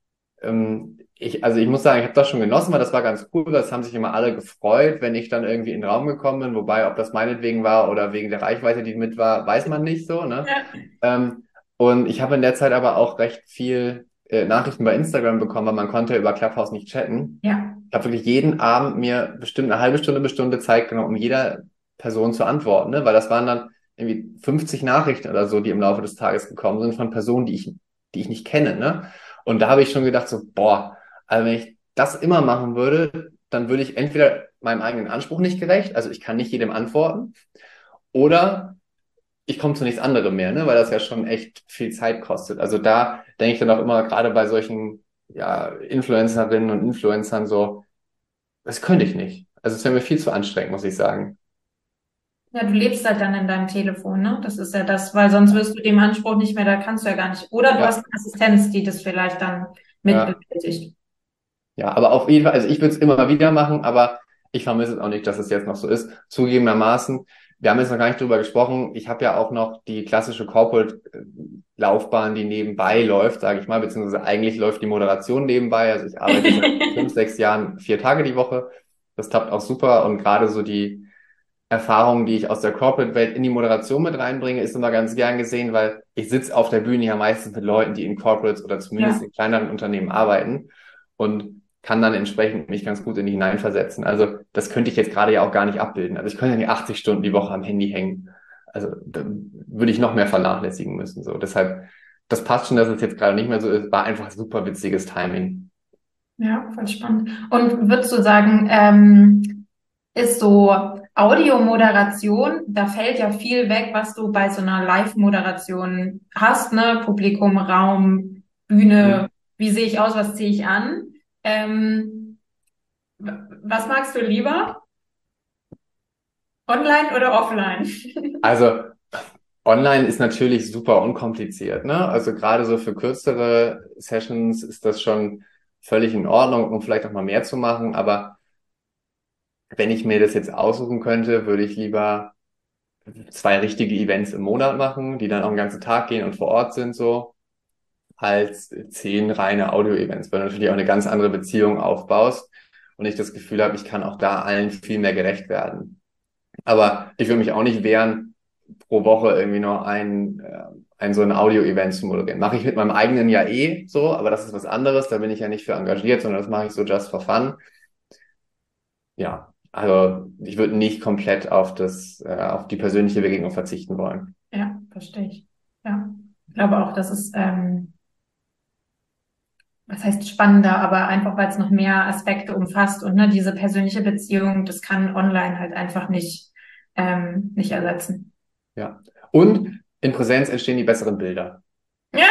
also ich muss sagen, ich habe das schon genossen, weil das war ganz cool. Das haben sich immer alle gefreut, wenn ich dann irgendwie in den Raum gekommen bin. Wobei, ob das meinetwegen war oder wegen der Reichweite, die mit war, weiß man nicht so, ne? Ja. Ähm, und ich habe in der Zeit aber auch recht viel Nachrichten bei Instagram bekommen, weil man konnte ja über Clubhouse nicht chatten. Ja. Ich habe wirklich jeden Abend mir bestimmt eine halbe Stunde bis Stunde Zeit genommen, um jeder Person zu antworten, ne? Weil das waren dann irgendwie 50 Nachrichten oder so, die im Laufe des Tages gekommen sind von Personen, die ich nicht kenne, ne? Und da habe ich schon gedacht, so, boah, also wenn ich das immer machen würde, dann würde ich entweder meinem eigenen Anspruch nicht gerecht, also ich kann nicht jedem antworten, oder ich komme zu nichts anderem mehr, ne, weil das ja schon echt viel Zeit kostet. Also da denke ich dann auch immer, gerade bei solchen ja, Influencerinnen und Influencern so, das könnte ich nicht. Also es wäre mir viel zu anstrengend, muss ich sagen. Ja, du lebst halt dann in deinem Telefon, ne? Das ist ja das, weil sonst wirst du dem Anspruch nicht mehr, da kannst du ja gar nicht. Oder du hast Ja, eine Assistenz, die das vielleicht dann mit ja. bewältigt. Ja, aber auf jeden Fall, also ich würde es immer wieder machen, aber ich vermisse es auch nicht, dass es jetzt noch so ist. Zugegebenermaßen, wir haben jetzt noch gar nicht drüber gesprochen. Ich habe ja auch noch die klassische Corporate-Laufbahn, die nebenbei läuft, sage ich mal, beziehungsweise eigentlich läuft die Moderation nebenbei. Also ich arbeite seit 5, 6 Jahren 4 Tage die Woche. Das klappt auch super und gerade so die Erfahrungen, die ich aus der Corporate-Welt in die Moderation mit reinbringe, ist immer ganz gern gesehen, weil ich sitze auf der Bühne ja meistens mit Leuten, die in Corporates oder zumindest Ja, in kleineren Unternehmen arbeiten und kann dann entsprechend mich ganz gut in die hineinversetzen. Also das könnte ich jetzt gerade ja auch gar nicht abbilden. Also ich könnte ja nicht 80 Stunden die Woche am Handy hängen. Also da würde ich noch mehr vernachlässigen müssen. So, deshalb, das passt schon, dass es jetzt gerade nicht mehr so ist. War einfach super witziges Timing. ja, voll spannend. Und würdest du sagen, ist so Audiomoderation, da fällt ja viel weg, was du bei so einer Live-Moderation hast, ne? Publikum, Raum, Hm. Bühne, wie sehe ich aus, was ziehe ich an? Was magst du lieber? Online oder offline? Also online ist natürlich super unkompliziert, ne? Also gerade so für kürzere Sessions ist das schon völlig in Ordnung, um vielleicht auch mal mehr zu machen. Aber wenn ich mir das jetzt aussuchen könnte, würde ich lieber 2 richtige Events im Monat machen, die dann auch den ganzen Tag gehen und vor Ort sind, so, als 10 reine Audio-Events, weil du natürlich auch eine ganz andere Beziehung aufbaust und ich das Gefühl habe, ich kann auch da allen viel mehr gerecht werden. Aber ich würde mich auch nicht wehren, pro Woche irgendwie noch ein so ein Audio-Event zu moderieren. Mache ich mit meinem eigenen ja eh so, aber das ist was anderes. Da bin ich ja nicht für engagiert, sondern das mache ich so just for fun. Ja, also ich würde nicht komplett auf die persönliche Begegnung verzichten wollen. Ja. verstehe ich. Ja. Ich glaube auch, dass es, was heißt spannender, aber einfach, weil es noch mehr Aspekte umfasst und ne, diese persönliche Beziehung, das kann online halt einfach nicht ersetzen. Ja. Und in Präsenz entstehen die besseren Bilder. Ja,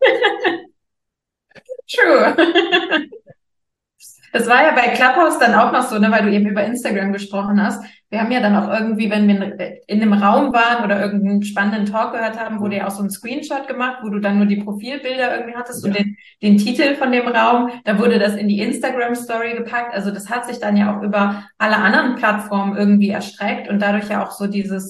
true. Das war ja bei Clubhouse dann auch noch so, ne, weil du eben über Instagram gesprochen hast. Wir haben ja dann auch irgendwie, wenn wir in einem Raum waren oder irgendeinen spannenden Talk gehört haben, wurde ja auch so ein Screenshot gemacht, wo du dann nur die Profilbilder irgendwie hattest und Ja. den Titel von dem Raum. Da wurde das in die Instagram-Story gepackt. Also das hat sich dann ja auch über alle anderen Plattformen irgendwie erstreckt und dadurch ja auch so dieses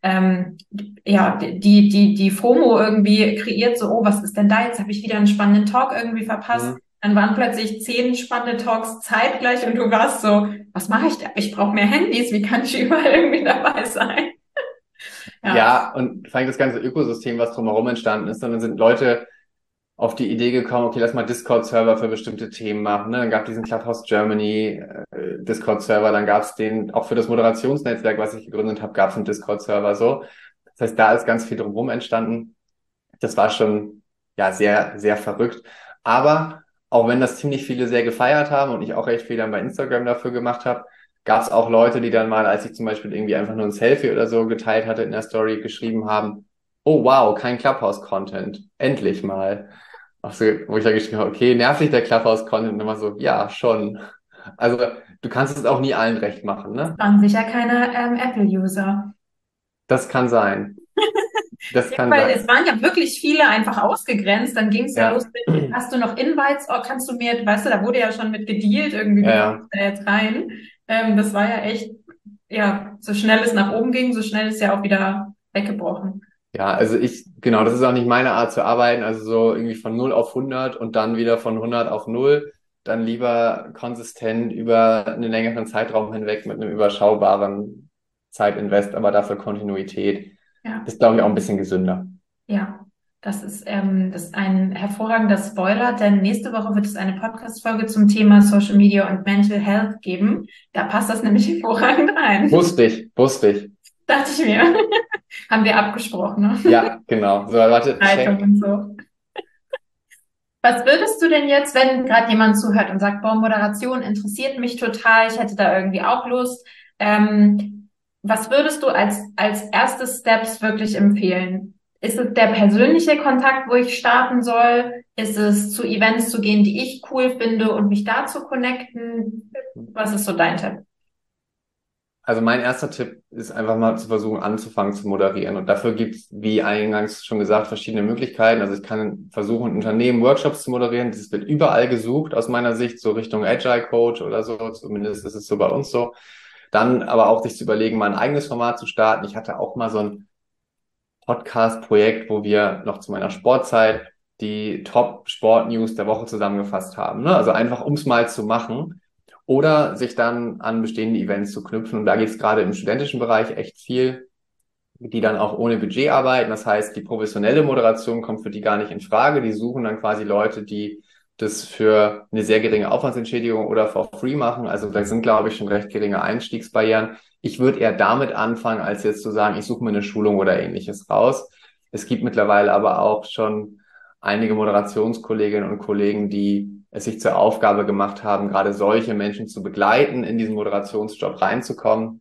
ja, die FOMO irgendwie kreiert, so, oh, was ist denn da? Jetzt habe ich wieder einen spannenden Talk irgendwie verpasst. Mhm. Dann waren plötzlich 10 spannende Talks zeitgleich und du warst so, was mache ich da? Ich brauche mehr Handys, wie kann ich überall irgendwie dabei sein? Ja, Ja, und vor allem das ganze Ökosystem, was drumherum entstanden ist, dann sind Leute auf die Idee gekommen, okay, lass mal Discord-Server für bestimmte Themen machen. Ne? Dann gab es diesen Clubhouse Germany Discord-Server, dann gab es den, auch für das Moderationsnetzwerk, was ich gegründet habe, gab es einen Discord-Server so. Das heißt, da ist ganz viel drumherum entstanden. Das war schon ja sehr, sehr verrückt. Aber auch wenn das ziemlich viele sehr gefeiert haben und ich auch recht viel dann bei Instagram dafür gemacht habe, gab es auch Leute, die dann mal, als ich zum Beispiel irgendwie einfach nur ein Selfie oder so geteilt hatte in der Story, geschrieben haben, oh wow, kein Clubhouse-Content. Endlich mal. Also, wo ich da geschrieben habe, okay, nervt dich der Clubhouse-Content? Und immer so, ja, schon. Also, du kannst es auch nie allen recht machen, ne? waren sicher keine Apple-User. Das kann sein. Das Ja, kann weil sein. es waren ja wirklich viele einfach ausgegrenzt. Dann ging es ja los Ja. mit, hast du noch Invites? Oh, kannst du mir, weißt du, da wurde ja schon mit gedealt, irgendwie, Ja, wie komme ja. ich da jetzt rein? Das war ja echt, ja, so schnell es nach oben ging, so schnell ist ja auch wieder weggebrochen. Ja, also genau, das ist auch nicht meine Art zu arbeiten, also so irgendwie von 0 auf 100 und dann wieder von 100 auf 0, dann lieber konsistent über einen längeren Zeitraum hinweg mit einem überschaubaren Zeitinvest, aber dafür Kontinuität. Ja. Das ist, glaube ich, auch ein bisschen gesünder. Ja, das ist ein hervorragender Spoiler, denn nächste Woche wird es eine Podcast-Folge zum Thema Social Media und Mental Health geben. Da passt das nämlich hervorragend rein. Wusste ich. Dachte ich mir. Haben wir abgesprochen, ne? Ja, genau. So, warte, Leitung check. und so. Was würdest du denn jetzt, wenn gerade jemand zuhört und sagt, boah, Moderation interessiert mich total, ich hätte da irgendwie auch Lust, was würdest du als erste Steps wirklich empfehlen? Ist es der persönliche Kontakt, wo ich starten soll? Ist es zu Events zu gehen, die ich cool finde und mich da zu connecten? Was ist so dein Tipp? Also mein erster Tipp ist einfach mal zu versuchen, anzufangen zu moderieren. Und dafür gibt es, wie eingangs schon gesagt, verschiedene Möglichkeiten. Also ich kann versuchen, in Unternehmen Workshops zu moderieren. Das wird überall gesucht, aus meiner Sicht, so Richtung Agile Coach oder so. Zumindest ist es so bei uns so. Dann aber auch sich zu überlegen, mal ein eigenes Format zu starten. Ich hatte auch mal so ein Podcast-Projekt, wo wir noch zu meiner Sportzeit die Top-Sport-News der Woche zusammengefasst haben. Ne? Also einfach, um es mal zu machen. Oder sich dann an bestehende Events zu knüpfen. Und da geht es gerade im studentischen Bereich echt viel, die dann auch ohne Budget arbeiten. Das heißt, die professionelle Moderation kommt für die gar nicht in Frage. Die suchen dann quasi Leute, die das für eine sehr geringe Aufwandsentschädigung oder for free machen. Also da sind, glaube ich, schon recht geringe Einstiegsbarrieren. Ich würde eher damit anfangen, als jetzt zu sagen, ich suche mir eine Schulung oder ähnliches raus. Es gibt mittlerweile aber auch schon einige Moderationskolleginnen und Kollegen, die es sich zur Aufgabe gemacht haben, gerade solche Menschen zu begleiten, in diesen Moderationsjob reinzukommen.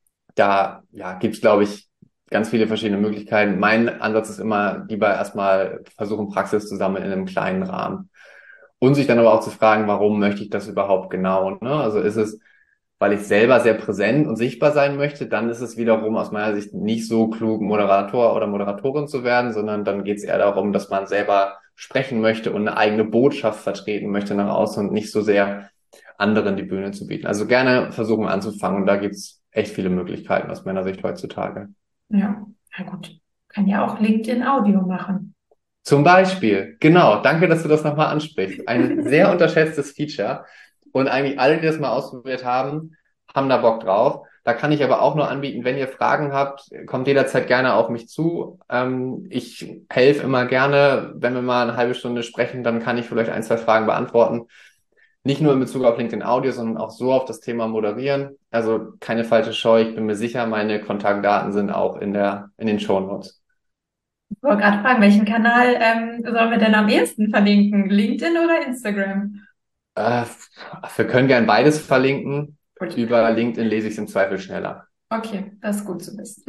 Da ja, gibt es, glaube ich, ganz viele verschiedene Möglichkeiten. Mein Ansatz ist immer, lieber erstmal versuchen, Praxis zu sammeln in einem kleinen Rahmen. Und sich dann aber auch zu fragen, warum möchte ich das überhaupt genau? Ne? Also ist es, weil ich selber sehr präsent und sichtbar sein möchte, dann ist es wiederum aus meiner Sicht nicht so klug, Moderator oder Moderatorin zu werden, sondern dann geht es eher darum, dass man selber sprechen möchte und eine eigene Botschaft vertreten möchte nach außen und nicht so sehr anderen die Bühne zu bieten. Also gerne versuchen anzufangen und da gibt's echt viele Möglichkeiten aus meiner Sicht heutzutage. Ja, na gut. Kann ja auch LinkedIn Audio machen. Zum Beispiel, genau, danke, dass du das nochmal ansprichst. Ein sehr unterschätztes Feature. Und eigentlich alle, die das mal ausprobiert haben, haben da Bock drauf. Da kann ich aber auch nur anbieten, wenn ihr Fragen habt, kommt jederzeit gerne auf mich zu. Ich helfe immer gerne. Wenn wir mal eine halbe Stunde sprechen, dann kann ich vielleicht ein, zwei Fragen beantworten. Nicht nur in Bezug auf LinkedIn Audio, sondern auch so auf das Thema Moderieren. Also keine falsche Scheu. Ich bin mir sicher, meine Kontaktdaten sind auch in den Shownotes. Ich wollte gerade fragen, welchen Kanal sollen wir denn am ehesten verlinken? LinkedIn oder Instagram? Äh, Wir können gern beides verlinken. Gut, Über LinkedIn lese ich es im Zweifel schneller. okay, das ist gut zu wissen.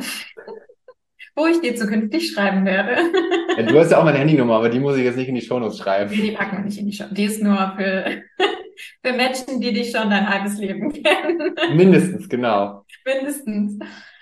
Wo ich dir zukünftig schreiben werde. Ja, du hast ja auch meine Handynummer, aber die muss ich jetzt nicht in die Shownotes Nee, schreiben. die packen wir nicht in die Show. Die ist nur für Menschen, die dich schon dein halbes Leben kennen. Mindestens, genau. Mindestens.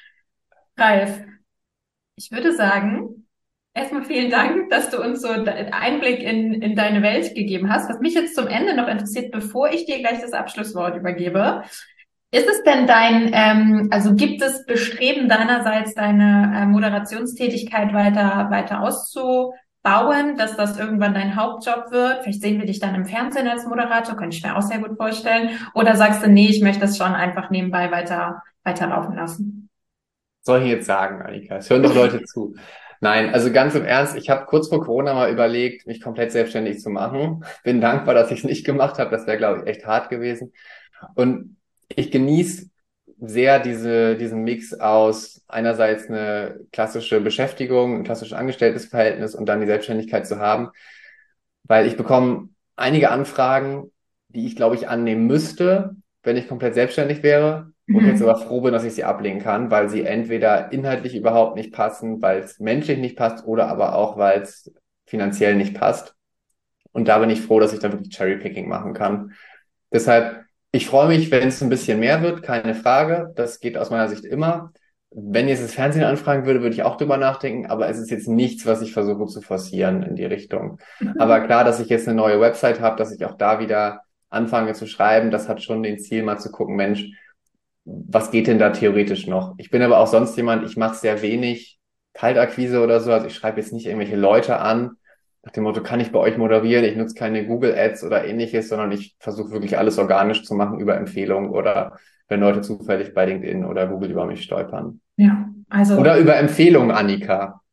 Ralf, ich würde sagen, erstmal vielen Dank, dass du uns so einen Einblick in deine Welt gegeben hast. Was mich jetzt zum Ende noch interessiert, bevor ich dir gleich das Abschlusswort übergebe, ist es denn also gibt es Bestreben deinerseits, deine Moderationstätigkeit weiter auszubauen, dass das irgendwann dein Hauptjob wird? Vielleicht sehen wir dich dann im Fernsehen als Moderator, könnte ich mir auch sehr gut vorstellen. Oder sagst du, nee, ich möchte das schon einfach nebenbei weiterlaufen lassen? Soll ich jetzt sagen, Annika? Es hören doch Leute zu. Nein, also ganz im Ernst, ich habe kurz vor Corona mal überlegt, mich komplett selbstständig zu machen. Bin dankbar, dass ich es nicht gemacht habe. Das wäre, glaube ich, echt hart gewesen. Und ich genieße sehr diesen Mix aus einerseits eine klassische Beschäftigung, ein klassisches Angestelltenverhältnis und dann die Selbstständigkeit zu haben, weil ich bekomme einige Anfragen, die ich, glaube ich, annehmen müsste, wenn ich komplett selbstständig wäre, wo ich jetzt aber Mhm. froh bin, dass ich sie ablehnen kann, weil sie entweder inhaltlich überhaupt nicht passen, weil es menschlich nicht passt oder aber auch, weil es finanziell nicht passt. Und da bin ich froh, dass ich dann wirklich Cherrypicking machen kann. Deshalb, ich freue mich, wenn es ein bisschen mehr wird, keine Frage. Das geht aus meiner Sicht immer. Wenn jetzt das Fernsehen anfragen würde, würde ich auch drüber nachdenken, aber es ist jetzt nichts, was ich versuche zu forcieren in die Richtung. Aber klar, dass ich jetzt eine neue Website habe, dass ich auch da wieder anfange zu schreiben, das hat schon den Ziel, mal zu gucken, Mensch, was geht denn da theoretisch noch? Ich bin aber auch sonst jemand, ich mache sehr wenig Kaltakquise oder so, also ich schreibe jetzt nicht irgendwelche Leute an, nach dem Motto, kann ich bei euch moderieren? Ich nutze keine Google Ads oder ähnliches, sondern ich versuche wirklich alles organisch zu machen über Empfehlungen oder wenn Leute zufällig bei LinkedIn oder Google über mich stolpern. Ja, also Oder über Empfehlungen, Annika.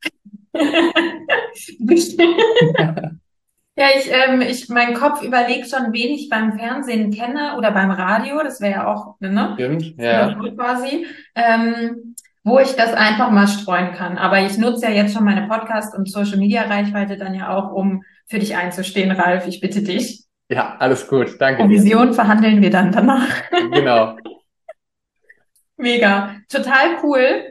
ja, mein Kopf überlegt schon, wen ich beim Fernsehen kenne oder beim Radio, das wäre ja auch, ne, Stimmt, oder ja. so quasi, wo ich das einfach mal streuen kann. Aber ich nutze ja jetzt schon meine Podcast- und Social-Media-Reichweite dann ja auch, um für dich einzustehen, Ralf. Ich bitte dich. Ja, alles gut. Danke dir. Provision verhandeln wir dann danach. Genau. Mega. Total cool.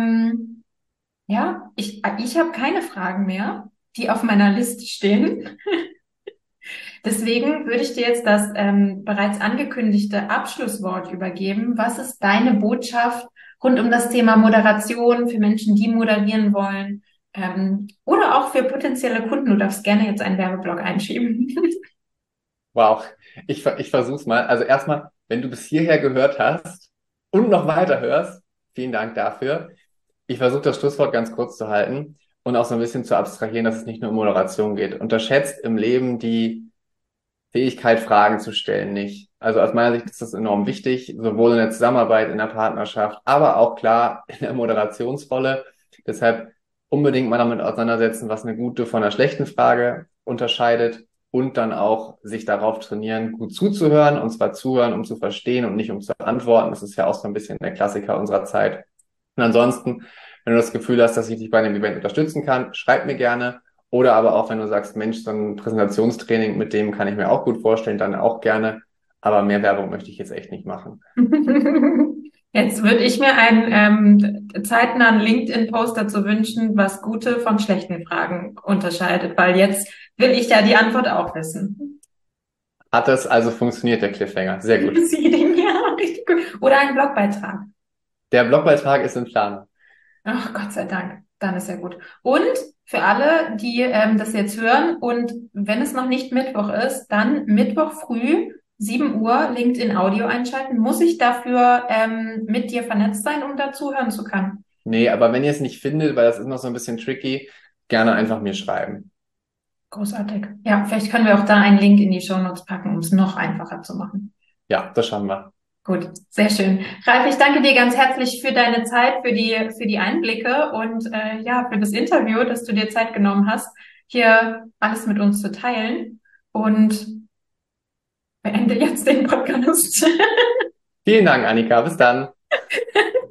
Ja, ich habe keine Fragen mehr, die auf meiner Liste stehen. Deswegen würde ich dir jetzt das bereits angekündigte Abschlusswort übergeben. Was ist deine Botschaft rund um das Thema Moderation für Menschen, die moderieren wollen? Oder auch für potenzielle Kunden? Du darfst gerne jetzt einen Werbeblock einschieben. Wow. Ich versuch's mal. Also erstmal, wenn du bis hierher gehört hast und noch weiter hörst, vielen Dank dafür. Ich versuche das Schlusswort ganz kurz zu halten und auch so ein bisschen zu abstrahieren, dass es nicht nur um Moderation geht. Unterschätzt im Leben die Fähigkeit, Fragen zu stellen, nicht. Also aus meiner Sicht ist das enorm wichtig, sowohl in der Zusammenarbeit, in der Partnerschaft, aber auch klar in der Moderationsrolle. Deshalb unbedingt mal damit auseinandersetzen, was eine gute von einer schlechten Frage unterscheidet und dann auch sich darauf trainieren, gut zuzuhören, und zwar zuhören, um zu verstehen und nicht um zu antworten. Das ist ja auch so ein bisschen der Klassiker unserer Zeit. Und ansonsten, wenn du das Gefühl hast, dass ich dich bei einem Event unterstützen kann, schreib mir gerne. Oder aber auch, wenn du sagst, Mensch, so ein Präsentationstraining, mit dem kann ich mir auch gut vorstellen, dann auch gerne. Aber mehr Werbung möchte ich jetzt echt nicht machen. Jetzt würde ich mir einen zeitnahen LinkedIn-Post dazu wünschen, was gute von schlechten Fragen unterscheidet, weil jetzt will ich ja die Antwort auch wissen. Hat das also funktioniert, der Cliffhanger? Sehr gut. Seeding, ja, richtig gut. Oder ein Blogbeitrag. Der Blogbeitrag ist in Planung. Ach, Gott sei Dank. Dann ist ja gut. Und für alle, die das jetzt hören und wenn es noch nicht Mittwoch ist, dann Mittwoch früh, 7 Uhr, LinkedIn Audio einschalten. Muss ich dafür mit dir vernetzt sein, um dazu hören zu können? Nee, aber wenn ihr es nicht findet, weil das ist noch so ein bisschen tricky, gerne einfach mir schreiben. Großartig. Ja, vielleicht können wir auch da einen Link in die Shownotes packen, um es noch einfacher zu machen. Ja, das schaffen wir. Gut, sehr schön. Ralf, ich danke dir ganz herzlich für deine Zeit, für die Einblicke und ja, für das Interview, dass du dir Zeit genommen hast, hier alles mit uns zu teilen und beende jetzt den Podcast. Vielen Dank, Annika. Bis dann.